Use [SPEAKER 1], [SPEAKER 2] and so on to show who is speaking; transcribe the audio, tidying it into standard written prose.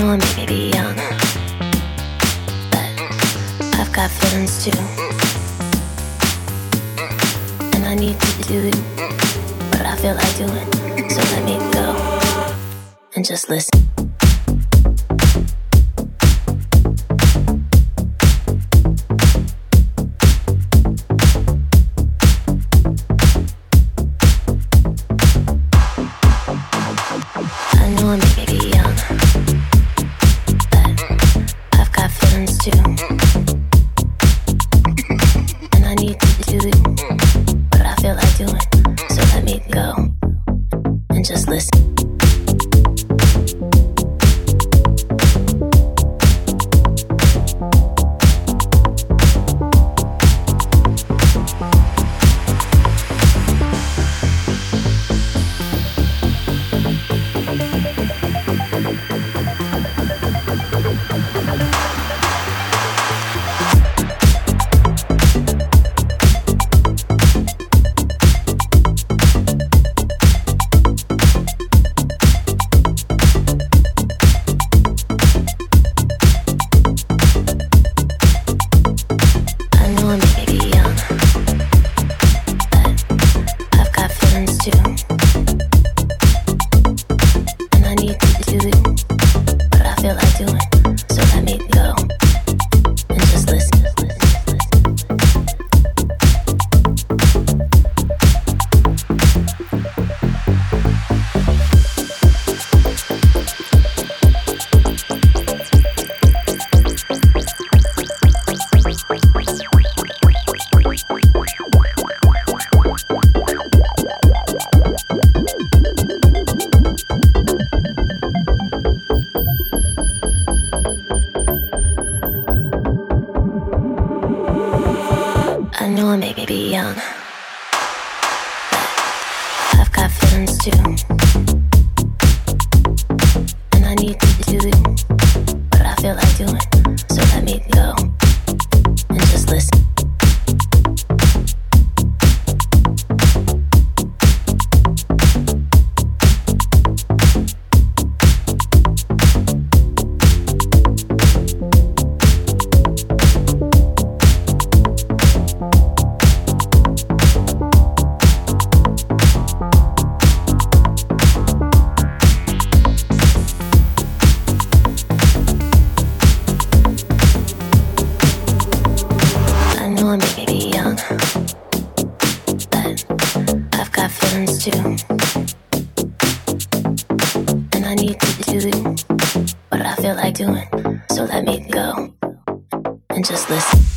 [SPEAKER 1] know I may be young, but I've got feelings too. And I need to do what I feel like doing. So let me go and just listen. I know I may be young, but I've got feelings too. And I need to do what I feel like doing. So let me go and just listen. I know I may be young, but I've got feelings too. And I need to do what I feel like doing. So let me go and just listen. I know I may be young, but I've got feelings too. And I need to do what I feel like doing. So let me go and just listen.